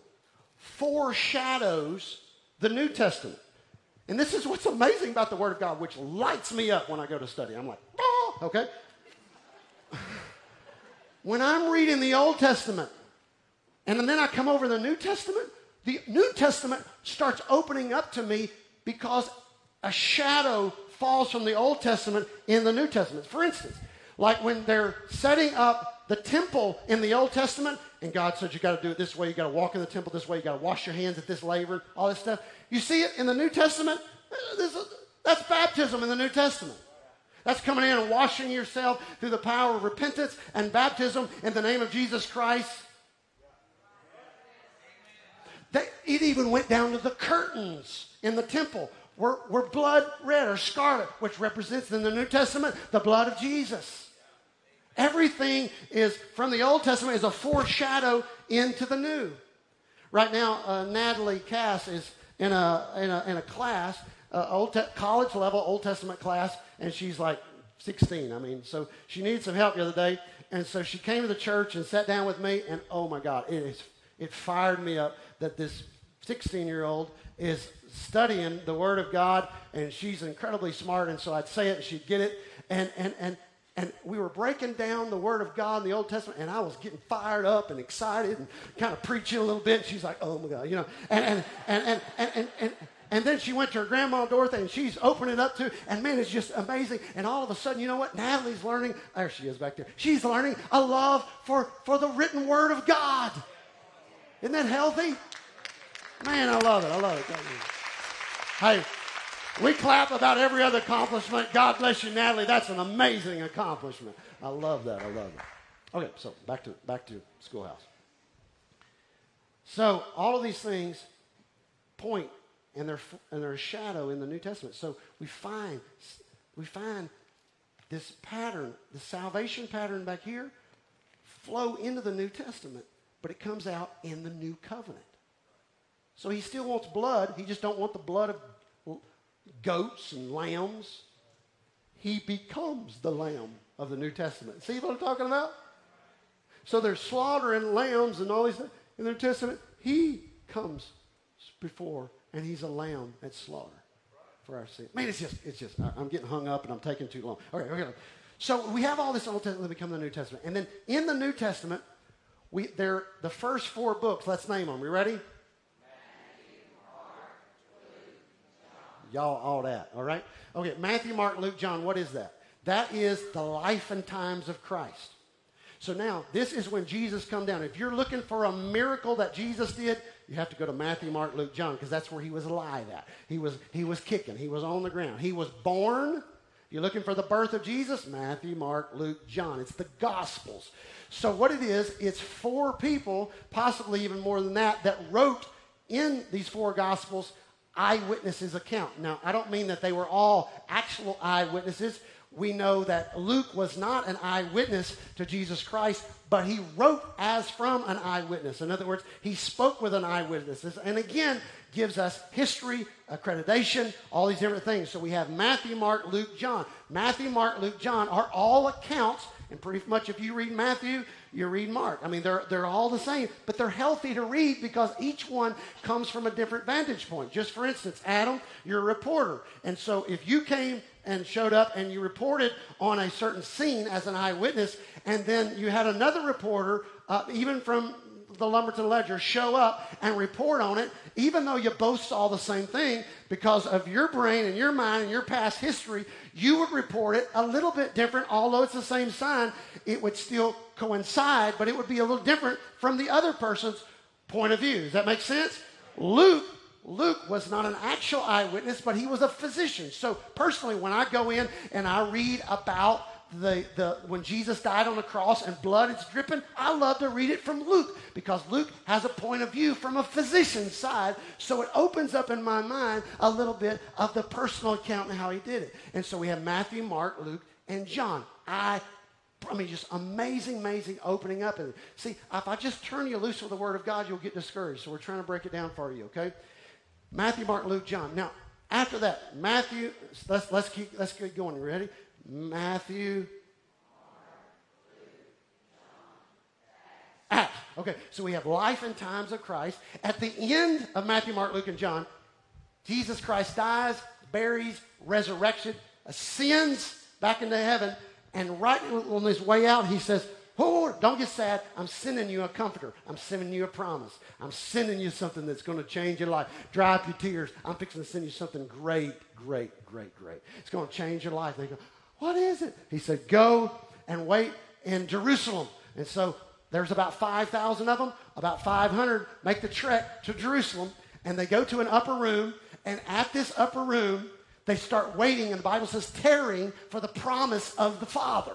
Foreshadows the New Testament. And this is what's amazing about the Word of God, which lights me up when I go to study. I'm like, oh, okay. When I'm reading the Old Testament, and then I come over to the New Testament, the New Testament starts opening up to me because a shadow falls from the Old Testament in the New Testament. For instance, like when they're setting up the temple in the Old Testament, and God said you got to do it this way, you got to walk in the temple this way, you got to wash your hands at this laver, all this stuff. You see it in the New Testament? This is, that's baptism in the New Testament. That's coming in and washing yourself through the power of repentance and baptism in the name of Jesus Christ. They, it even went down to the curtains in the temple were, were blood red or scarlet, which represents in the New Testament the blood of Jesus. Everything is from the Old Testament is a foreshadow into the New. Right now, uh, Natalie Cass is in a in a, in a class, uh, old te- college level Old Testament class, and she's like sixteen. I mean, so she needed some help the other day, and so she came to the church and sat down with me, and oh my God, it is it fired me up that this sixteen-year-old is studying the Word of God, and she's incredibly smart, and so I'd say it, and she'd get it, and and and and we were breaking down the Word of God in the Old Testament, and I was getting fired up and excited and kind of preaching a little bit, and she's like, oh my God, you know, and and and and and and, and, and then she went to her grandma Dorothy, and she's opening it up to, and man, it's just amazing, and all of a sudden, you know what, Natalie's learning, there she is back there, she's learning a love for, for the written Word of God. Isn't that healthy? Man, I love it. I love it. Hey, we clap about every other accomplishment. God bless you, Natalie. That's an amazing accomplishment. I love that. I love it. Okay, so back to back to Schoolhouse. So all of these things point, and they're, and they're a shadow in the New Testament. So we find, we find this pattern, the salvation pattern back here, flow into the New Testament, but it comes out in the New Covenant. So he still wants blood. He just don't want the blood of goats and lambs. He becomes the lamb of the New Testament. See what I'm talking about? So there's slaughtering lambs and all these things in the New Testament. He comes before, and he's a lamb at slaughter for our sin. Man, it's just, it's just, I'm getting hung up and I'm taking too long. Okay, okay. So we have all this Old Testament that become the New Testament. And then in the New Testament, we they're the first four books. Let's name them. You ready? Matthew, Mark, Luke, John. Y'all, all that, all right? Okay, Matthew, Mark, Luke, John, what is that? That is the life and times of Christ. So now, this is when Jesus come down. If you're looking for a miracle that Jesus did, you have to go to Matthew, Mark, Luke, John, because that's where he was alive at. He was, he was kicking. He was on the ground. He was born. You're looking for the birth of Jesus? Matthew, Mark, Luke, John. It's the Gospels. So what it is, it's four people, possibly even more than that, that wrote in these four Gospels eyewitnesses' account. Now, I don't mean that they were all actual eyewitnesses. We know that Luke was not an eyewitness to Jesus Christ, but he wrote as from an eyewitness. In other words, he spoke with an eyewitness. And again, gives us history, accreditation, all these different things. So we have Matthew, Mark, Luke, John. Matthew, Mark, Luke, John are all accounts, and pretty much if you read Matthew, you read Mark. I mean, they're, they're all the same, but they're healthy to read because each one comes from a different vantage point. Just for instance, Adam, you're a reporter. And so if you came and showed up and you reported on a certain scene as an eyewitness, and then you had another reporter, uh, even from the Lumberton Ledger, show up and report on it, even though you both saw the same thing, because of your brain and your mind and your past history, you would report it a little bit different. Although it's the same sign, it would still coincide, but it would be a little different from the other person's point of view. Does that make sense? Luke Luke was not an actual eyewitness, but he was a physician. So personally, when I go in and I read about the, the when Jesus died on the cross and blood is dripping, I love to read it from Luke because Luke has a point of view from a physician's side. So it opens up in my mind a little bit of the personal account and how he did it. And so we have Matthew, Mark, Luke, and John. I I mean, just amazing, amazing opening up. And see, if I just turn you loose with the Word of God, you'll get discouraged. So we're trying to break it down for you, okay? Matthew, Mark, Luke, John. Now, after that, Matthew, let's, let's, keep, let's keep going. You ready? Matthew, Acts. Okay, so we have life and times of Christ. At the end of Matthew, Mark, Luke, and John, Jesus Christ dies, buries, resurrection, ascends back into heaven, and right on his way out, he says, oh, don't get sad. I'm sending you a comforter. I'm sending you a promise. I'm sending you something that's going to change your life. Dry up your tears. I'm fixing to send you something great, great, great, great. It's going to change your life. They go, what is it? He said, go and wait in Jerusalem. And so there's about five thousand of them. About five hundred make the trek to Jerusalem. And they go to an upper room. And at this upper room, they start waiting. And the Bible says, tarrying for the promise of the Father.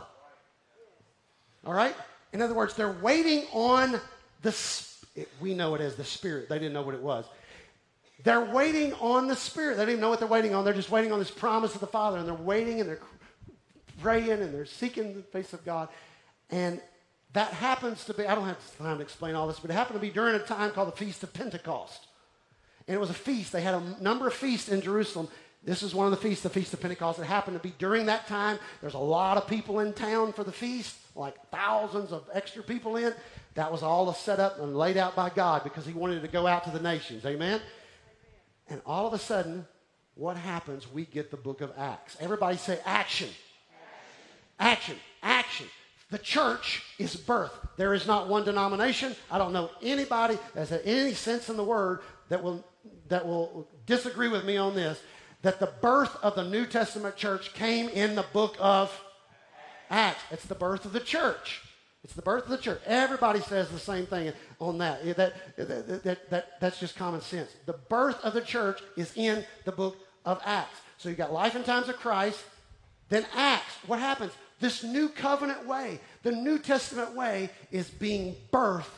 All right? In other words, they're waiting on the, we know it as the Spirit. They didn't know what it was. They're waiting on the Spirit. They don't even know what they're waiting on. They're just waiting on this promise of the Father. And they're waiting and they're praying and they're seeking the face of God. And that happens to be, I don't have time to explain all this, but it happened to be during a time called the Feast of Pentecost. And it was a feast. They had a number of feasts in Jerusalem. This is one of the feasts, the Feast of Pentecost. It happened to be during that time. There's a lot of people in town for the feast, like thousands of extra people in. That was all set up and laid out by God because he wanted it to go out to the nations. Amen? And all of a sudden, what happens? We get the book of Acts. Everybody say action. Action. Action. Action. The church is birth. There is not one denomination. I don't know anybody that has any sense in the word that will, that will disagree with me on this, that the birth of the New Testament church came in the book of Acts. It's the birth of the church. It's the birth of the church. Everybody says the same thing on that. That, that, that, that. That's just common sense. The birth of the church is in the book of Acts. So you've got life and times of Christ, then Acts. What happens? This new covenant way, the New Testament way, is being birthed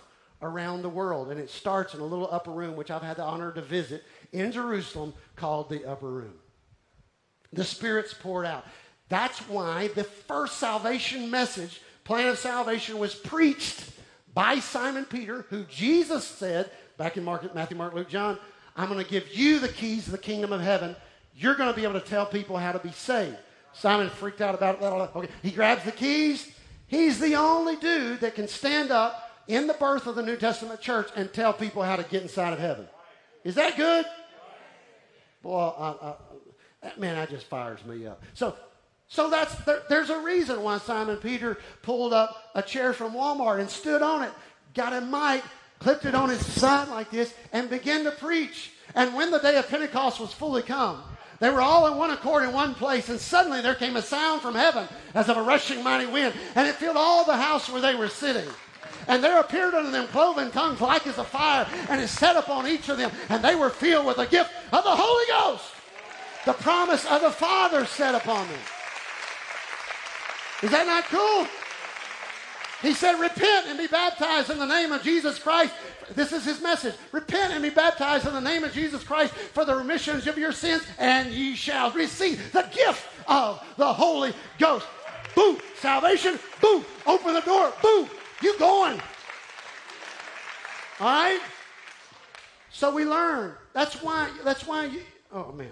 around the world. And it starts in a little upper room, which I've had the honor to visit in Jerusalem, called the Upper Room. The Spirit's poured out. That's why the first salvation message, plan of salvation, was preached by Simon Peter, who Jesus said, back in Mark, Matthew, Mark, Luke, John, I'm going to give you the keys to the kingdom of heaven. You're going to be able to tell people how to be saved. Simon freaked out about it. Okay, he grabs the keys. He's the only dude that can stand up in the birth of the New Testament church and tell people how to get inside of heaven. Is that good? Boy, I, I, that, man, that just fires me up. So, so that's there, there's a reason why Simon Peter pulled up a chair from Walmart and stood on it, got a mic, clipped it on his side like this, and began to preach. And when the day of Pentecost was fully come, they were all in one accord in one place, and suddenly there came a sound from heaven as of a rushing mighty wind, and it filled all the house where they were sitting. And there appeared unto them cloven tongues like as a fire, and it set upon each of them, and they were filled with the gift of the Holy Ghost. The promise of the Father set upon them. Is that not cool? He said, repent and be baptized in the name of Jesus Christ. This is his message. Repent and be baptized in the name of Jesus Christ for the remissions of your sins, and ye shall receive the gift of the Holy Ghost. Boom. Salvation. Boom. Open the door. Boom. You going. All right? So we learn. That's why, that's why you, oh man.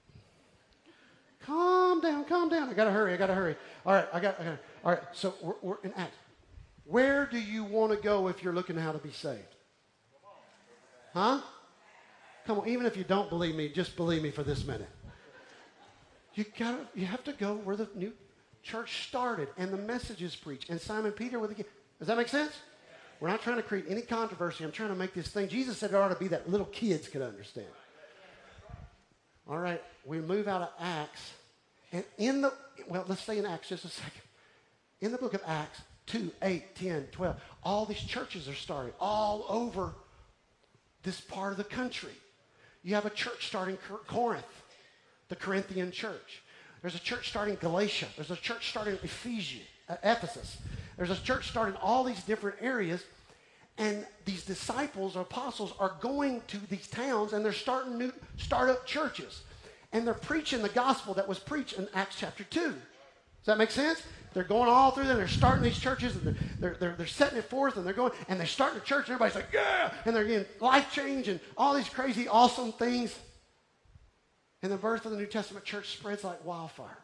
Calm down, calm down. I got to hurry, I got to hurry. All right, I got, I got, all right, so we're, we're in Acts. Where do you want to go if you're looking how to be saved? Huh? Come on, even if you don't believe me, just believe me for this minute. You got you have to go where the new church started and the message is preached. And Simon Peter with the gift. Does that make sense? We're not trying to create any controversy. I'm trying to make this thing. Jesus said it ought to be that little kids could understand. All right, we move out of Acts. And in the, well, let's stay in Acts just a second. In the book of Acts, two, eight, ten, twelve, all these churches are starting all over this part of the country. You have a church starting Corinth, the Corinthian church. There's a church starting Galatia. There's a church starting Ephesus, uh, Ephesus. There's a church starting all these different areas. And these disciples or apostles are going to these towns and they're starting new startup churches. And they're preaching the gospel that was preached in Acts chapter two. Does that make sense? They're going all through them. They're starting these churches and they're, they're, they're, they're setting it forth and they're going and they're starting a church and everybody's like, yeah! And they're getting life change and all these crazy, awesome things. And the birth of the New Testament church spreads like wildfire.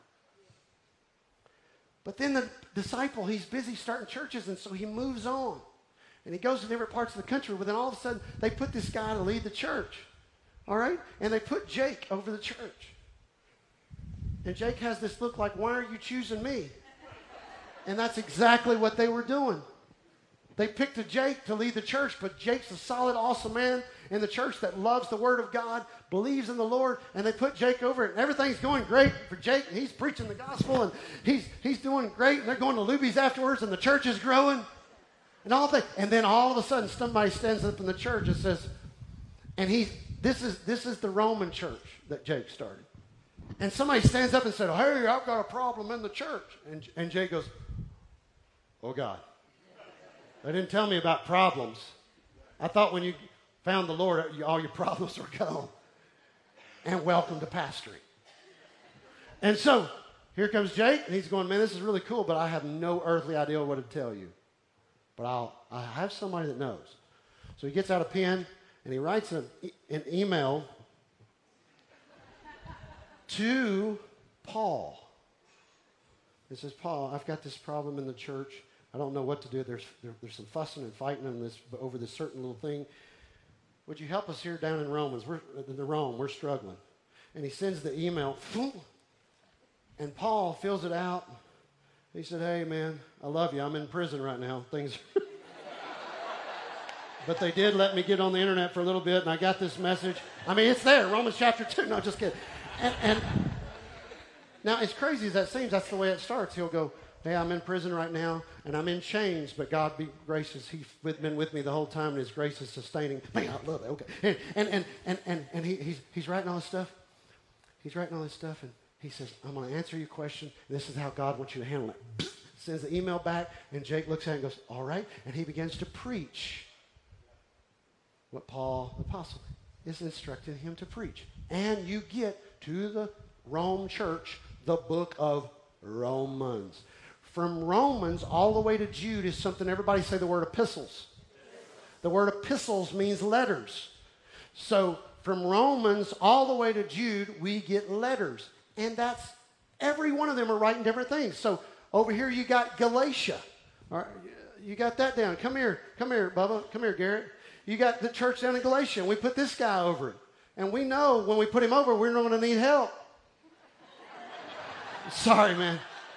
But then the disciple, he's busy starting churches and so he moves on. And he goes to different parts of the country. But then all of a sudden, they put this guy to lead the church. All right? And they put Jake over the church. And Jake has this look like, why are you choosing me? And that's exactly what they were doing. They picked a Jake to lead the church, but Jake's a solid, awesome man in the church that loves the Word of God, believes in the Lord, and they put Jake over it. And everything's going great for Jake, and he's preaching the gospel, and he's, he's doing great, and they're going to Luby's afterwards, and the church is growing. And all the, and then all of a sudden, somebody stands up in the church and says, and he, this is this is the Roman church that Jake started. And somebody stands up and said, hey, I've got a problem in the church. And, and Jake goes, oh, God. They didn't tell me about problems. I thought when you found the Lord, all your problems were gone. And welcome to pastoring. And so, here comes Jake, and he's going, man, this is really cool, but I have no earthly idea what to tell you. But I'll, I have somebody that knows. So he gets out a pen, and he writes an, an email to Paul. He says, Paul, I've got this problem in the church. I don't know what to do. There's, there, there's some fussing and fighting on this, over this certain little thing. Would you help us here down in Romans? We're in the Rome. We're struggling. And he sends the email, and Paul fills it out. He said, hey, man, I love you. I'm in prison right now. Things But they did let me get on the internet for a little bit, and I got this message. I mean, it's there, Romans chapter two. No, just kidding. And, and now, as crazy as that seems, that's the way it starts. He'll go, hey, I'm in prison right now, and I'm in chains, but God be gracious. He's been with me the whole time, and his grace is sustaining. Man, I love it. Okay. And, and, and, and, and, and he, he's, he's writing all this stuff. He's writing all this stuff, and he says, I'm going to answer your question. This is how God wants you to handle it. Sends the email back, and Jake looks at it and goes, all right. And he begins to preach what Paul, the apostle, is instructing him to preach. And you get to the Rome church the book of Romans. From Romans all the way to Jude is something, everybody say the word epistles. The word epistles means letters. So from Romans all the way to Jude, we get letters. And that's, every one of them are writing different things. So over here you got Galatia. All right, you got that down. Come here, come here, Bubba. Come here, Garrett. You got the church down in Galatia, and we put this guy over it. And we know when we put him over, we're not going to need help. Sorry, man.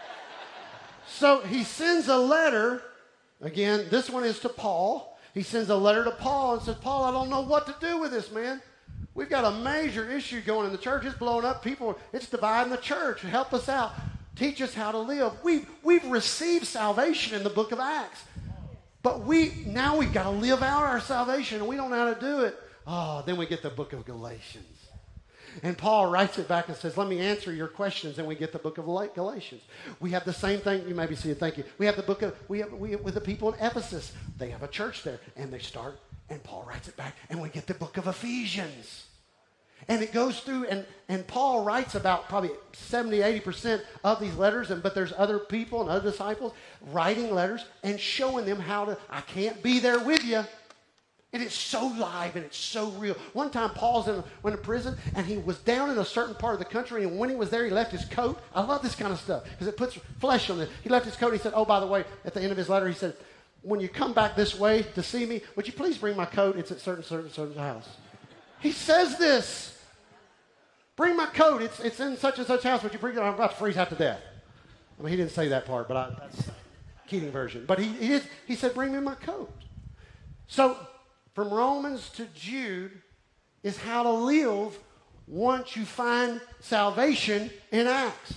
So he sends a letter. Again, this one is to Paul. He sends a letter to Paul and says, Paul, I don't know what to do with this, man. We've got a major issue going in the church. It's blowing up. People, it's dividing the church. Help us out. Teach us how to live. We've, we've received salvation in the book of Acts. But we now we've got to live out our salvation, and we don't know how to do it. Oh, then we get the book of Galatians. And Paul writes it back and says, let me answer your questions, and we get the book of Galatians. We have the same thing. You maybe see it. Thank you. We have the book of, we have, we have with the people in Ephesus. They have a church there, and they start, and Paul writes it back, and we get the book of Ephesians. And it goes through, and, and Paul writes about probably seventy, eighty percent of these letters, and but there's other people and other disciples writing letters and showing them how to, I can't be there with you. And it's so live and it's so real. One time Paul's in, went to prison, and he was down in a certain part of the country, and when he was there, he left his coat. I love this kind of stuff because it puts flesh on it. He left his coat, and he said, oh, by the way, at the end of his letter, he said, when you come back this way to see me, would you please bring my coat? It's at certain, certain, certain house. He says this. Bring my coat. It's, it's in such and such house. Would you bring it? I'm about to freeze half to death. I mean, he didn't say that part, but I, that's Keating version. But he, he, did, he said, bring me my coat. So from Romans to Jude is how to live once you find salvation in Acts.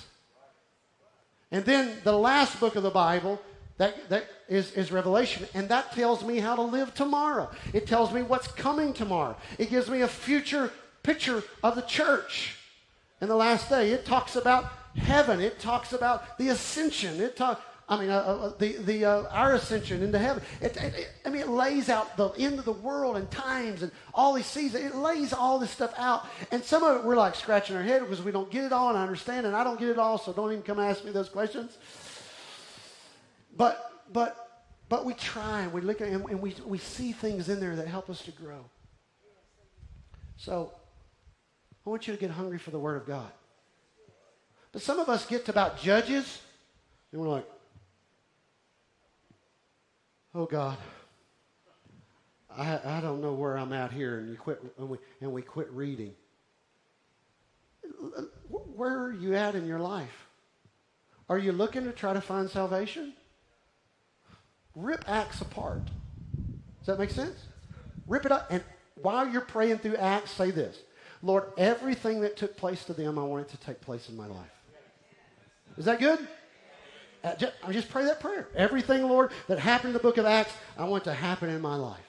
And then the last book of the Bible that, that is, is Revelation, and that tells me how to live tomorrow. It tells me what's coming tomorrow. It gives me a future picture of the church in the last day. It talks about heaven. It talks about the ascension. It talks, I mean, uh, uh, the the uh, our ascension into heaven. It, it, it, I mean, it lays out the end of the world and times and all these seasons. It lays all this stuff out, and some of it we're like scratching our head because we don't get it all, and I understand, and I don't get it all, so don't even come ask me those questions. But but but we try, and we look at, and, and we we see things in there that help us to grow. So I want you to get hungry for the Word of God. But some of us get to about Judges, and we're like, oh, God, I, I don't know where I'm at here, and, you quit, and, we, and we quit reading. Where are you at in your life? Are you looking to try to find salvation? Rip Acts apart. Does that make sense? Rip it up, and while you're praying through Acts, say this. Lord, everything that took place to them, I want it to take place in my life. Is that good? Uh, just, I just pray that prayer. Everything, Lord, that happened in the book of Acts, I want to happen in my life.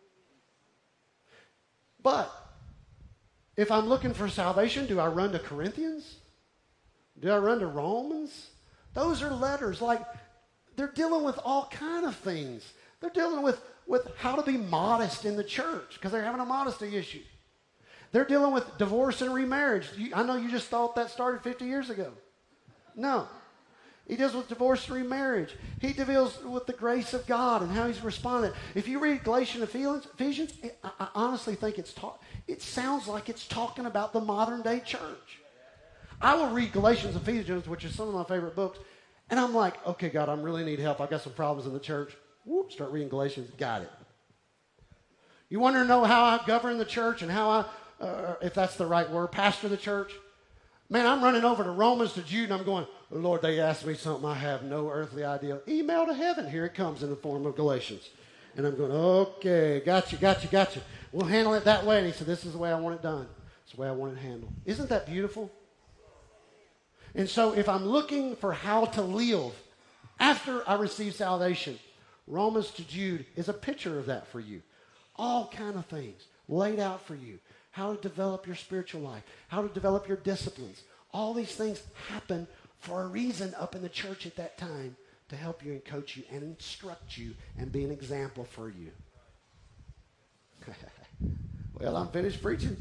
But if I'm looking for salvation, do I run to Corinthians? Do I run to Romans? Those are letters. Like, they're dealing with all kind of things. They're dealing with, with how to be modest in the church because they're having a modesty issue. They're dealing with divorce and remarriage. You, I know you just thought that started fifty years ago. No. He deals with divorce and remarriage. He deals with the grace of God and how he's responded. If you read Galatians and Ephesians, it, I, I honestly think it's talk, it sounds like it's talking about the modern day church. I will read Galatians and Ephesians, which is some of my favorite books, and I'm like, okay, God, I really need help. I got some problems in the church. Whoop, start reading Galatians. Got it. You want to know how I govern the church and how I, uh, if that's the right word, pastor the church? Man, I'm running over to Romans to Jude, and I'm going, oh, Lord, they asked me something I have no earthly idea. Email to heaven. Here it comes in the form of Galatians. And I'm going, okay, got you, got you, got you. We'll handle it that way. And he said, this is the way I want it done. It's the way I want it handled. Isn't that beautiful? And so if I'm looking for how to live after I receive salvation, Romans to Jude is a picture of that for you. All kind of things laid out for you. How to develop your spiritual life. How to develop your disciplines. All these things happen for a reason up in the church at that time to help you and coach you and instruct you and be an example for you. Well, I'm finished preaching.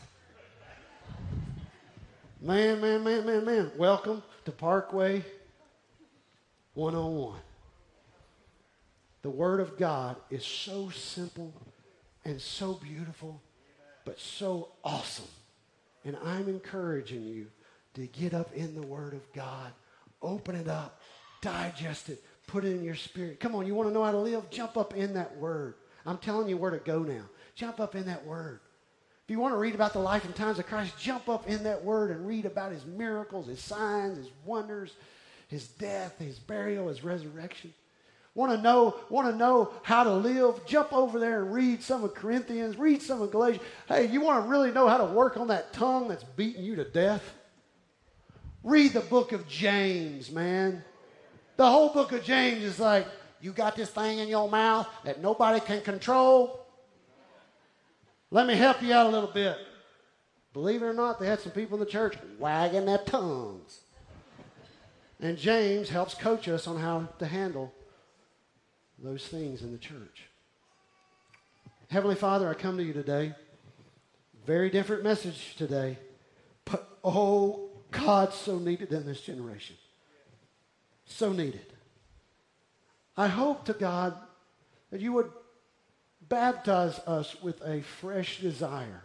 Man, man, man, man, man. Welcome to Parkway one oh one. The Word of God is so simple and so beautiful, but so awesome. And I'm encouraging you to get up in the Word of God, open it up, digest it, put it in your spirit. Come on, you want to know how to live? Jump up in that Word. I'm telling you where to go now. Jump up in that Word. If you want to read about the life and times of Christ, jump up in that Word and read about His miracles, His signs, His wonders, His death, His burial, His resurrection. Want to know, want to know how to live? Jump over there and read some of Corinthians, read some of Galatians. Hey, you want to really know how to work on that tongue that's beating you to death? Read the book of James, man. The whole book of James is like, you got this thing in your mouth that nobody can control. Let me help you out a little bit. Believe it or not, they had some people in the church wagging their tongues. And James helps coach us on how to handle those things in the church. Heavenly Father, I come to you today. Very different message today. But, oh, God, so needed in this generation. So needed. I hope to God that you would baptize us with a fresh desire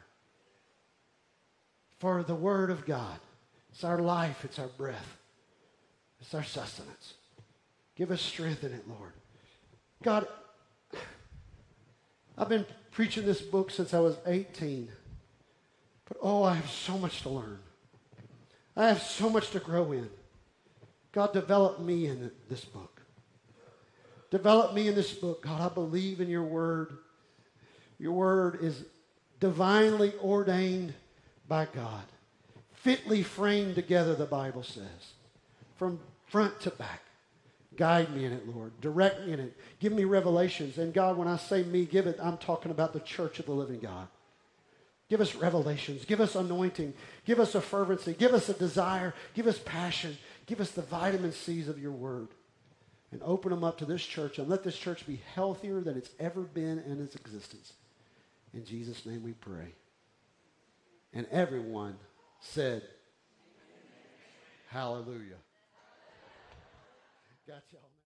for the Word of God. It's our life. It's our breath. It's our sustenance. Give us strength in it, Lord. God, I've been preaching this book since I was eighteen. But, oh, I have so much to learn. I have so much to grow in. God, develop me in this book. Develop me in this book. God, I believe in your word. Your word is divinely ordained by God. Fitly framed together, the Bible says. From front to back. Guide me in it, Lord. Direct me in it. Give me revelations. And God, when I say me, give it, I'm talking about the church of the living God. Give us revelations. Give us anointing. Give us a fervency. Give us a desire. Give us passion. Give us the vitamin C's of your word. And open them up to this church and let this church be healthier than it's ever been in its existence. In Jesus' name we pray. And everyone said, hallelujah. Got y'all.